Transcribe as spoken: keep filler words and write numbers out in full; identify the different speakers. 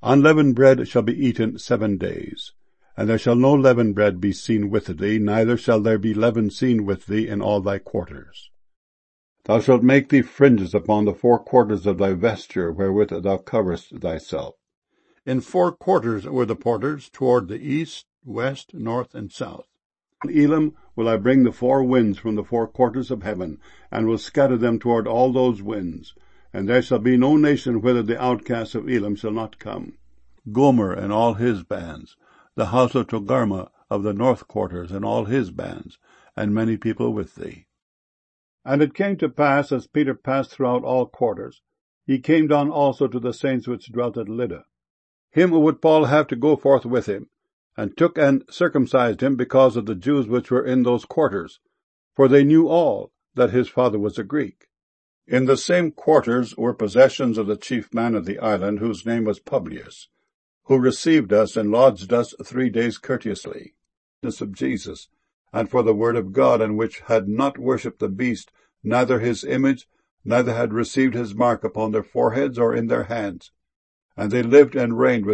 Speaker 1: Unleavened bread shall be eaten seven days, and there shall no leavened bread be seen with thee, neither shall there be leaven seen with thee in all thy quarters. Thou shalt make thee fringes upon the four quarters of thy vesture, wherewith thou coverest thyself. In four quarters were the porters, toward the east, west, north, and south. In Elam will I bring the four winds from the four quarters of heaven, and will scatter them toward all those winds. And there shall be no nation whither the outcasts of Elam shall not come. Gomer and all his bands, the house of Togarmah of the north quarters and all his bands, and many people with thee. And it came to pass, as Peter passed throughout all quarters, he came down also to the saints which dwelt at Lydda. Him would Paul have to go forth with him, and took and circumcised him because of the Jews which were in those quarters, for they knew all that his father was a Greek. In the same quarters were possessions of the chief man of the island, whose name was Publius, who received us and lodged us three days courteously, of Jesus, and for the word of God, and which had not worshipped the beast, neither his image, neither had received his mark upon their foreheads or in their hands. And they lived and reigned with